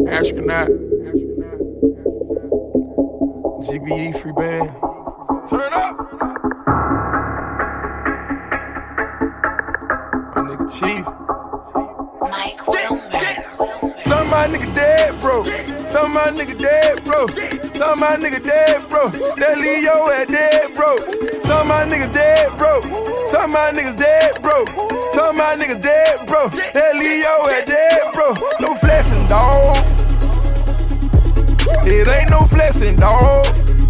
Astronaut. GBE free band. Turn up. My nigga Chief. Mike Wilmer. Some of my nigga dead, bro. Some of my nigga dead, bro. Some of my nigga dead, bro. That leave your ass dead, bro. Some of my niggas dead, bro. Some of my niggas dead, bro. Some of my niggas dead, bro. That leave your ass dead, bro. No flexing, dawg. It ain't no flexing, dawg.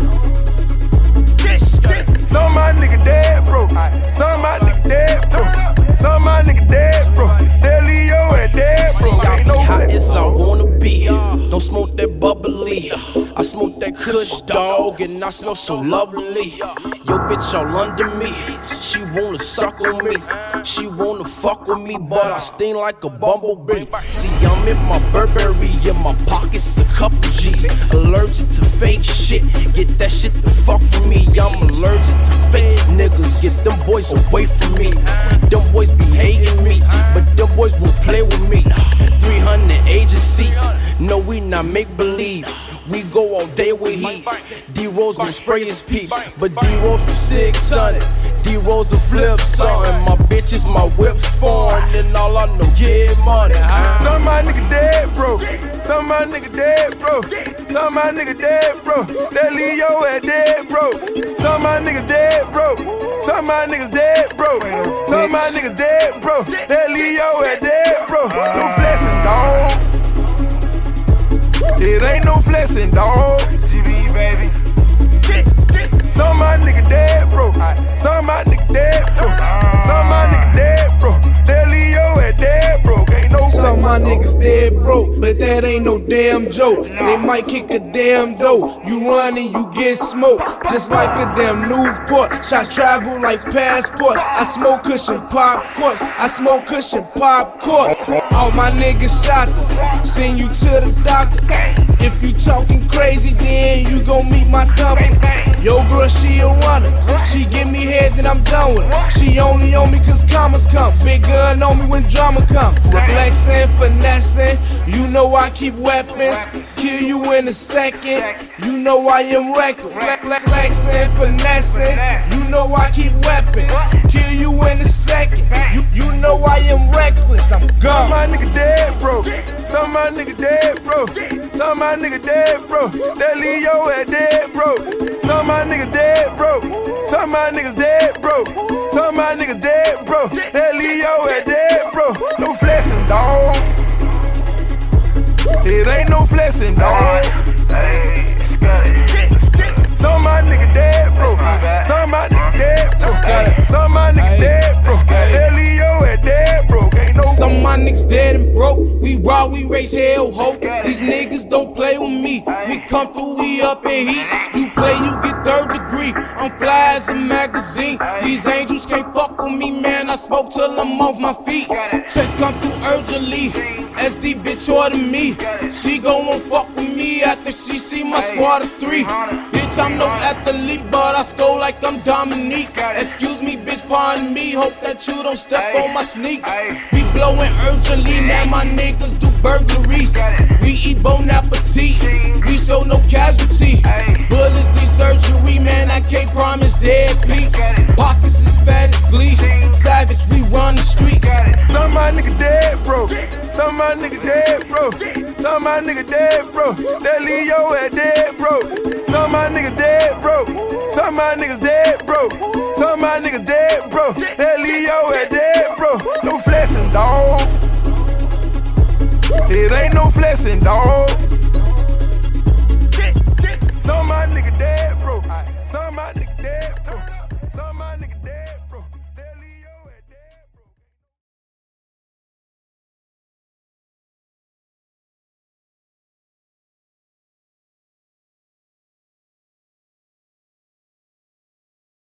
Some of my niggas dead, bro. Some of my niggas dead, bro. Some of my niggas dead, bro. That leave your ass dead, bro. See, I Ain't be no hot flexing. as I wanna be. Don't smoke that bubbly. I smoke that kush, dog, and I smell so lovely. Yo, bitch all under me. She wanna suck on me. She wanna fuck with me, but I sting like a bumblebee. See, I'm in my Burberry, in my pockets a couple G's. Allergic to fake shit. Get that shit the fuck from me. I'm allergic to fake niggas. Get them boys away from me. Them boys be hating me, but them boys won't play with me. 300 agency. No, we not make believe. We go all day with heat. D-Rose gon' spray his peeps, but D-Rose from 600. D-Rose a flip something. My bitch is my whip foreign, and all I know get money. Some of my nigga dead, bro. Some of my nigga dead, bro. Some of my nigga dead, bro. That leave your ass dead, bro. Some of my niggas dead, bro. Some of my niggas dead, bro. Some of my niggas dead, bro. That leave your ass dead, bro. No flexing, dawg. It ain't no flexing, dawg. GBE, baby. Some of my nigga dead, bro. Some of my nigga dead, bro. Some of my nigga dead, bro. That leave your ass dead, bro. Ain't no Some of flexing. my niggas dead broke, but that ain't no damn joke. They might kick a damn door. You run and you get smoked, just like a damn Newport. Shots travel like passports. I smoke cushion popcorn. I smoke cushion popcorn. All my niggas shot us. Send you to the doctor. If you talking crazy, then you gon' meet my thumper. Yo, girl, she a runner. She give me head, then I'm done with her. She only on me cause commas come. Big gun on me when drama come. Flexing, finessing. You know I keep weapons. Kill you in a second. You know I am reckless. Flexing, finessing. You know I keep weapons. Kill you in a second. You know I am reckless. I'm Some of gone. my nigga dead, bro. Some of my nigga dead, bro. Some of my nigga dead, bro. That leave your ass dead, bro. Some of my niggas dead, bro. Some of my niggas dead, bro. Some of my niggas dead, bro. That leave your ass dead, bro. No flexing, dawg. It ain't no flexing, dawg. Hey, got it. Some of my nigga dead, bro. Some of my nigga dead, bro. Some of my nigga dead, bro. That leave your ass dead, bro. Ain't no Some of my niggas dead and broke. We raw, we raise hell, hope. These niggas don't play with me. We come through, we up in heat. You play, you get third degree. I'm fly as a magazine. These angels can't fuck with me, man. I smoke till I'm off my feet. Checks come through urgently. SD bitch order me. She gon' fuck with me after she see my squad of 3. Bitch, I'm no athlete, but I score like I'm Dominique. Excuse me, bitch, pardon me. Hope that you don't step on my sneaks. We blowing urgently, man. My niggas do burglaries. We eat bon appetit. We show no casualty. Bullets need surgery, man. I can't promise dead peaks. Pockets as fat as Gleesh. Savage, we run the streets. Some of my nigga dead, bro. Some of my nigga dead, bro. Some of my nigga dead, bro. That leave your ass dead, bro. Some of my niggas dead, bro. Some of my niggas dead, bro. Some of my niggas dead, bro. That leave your ass dead, bro. No flexing, dawg. It ain't no flexing, dawg.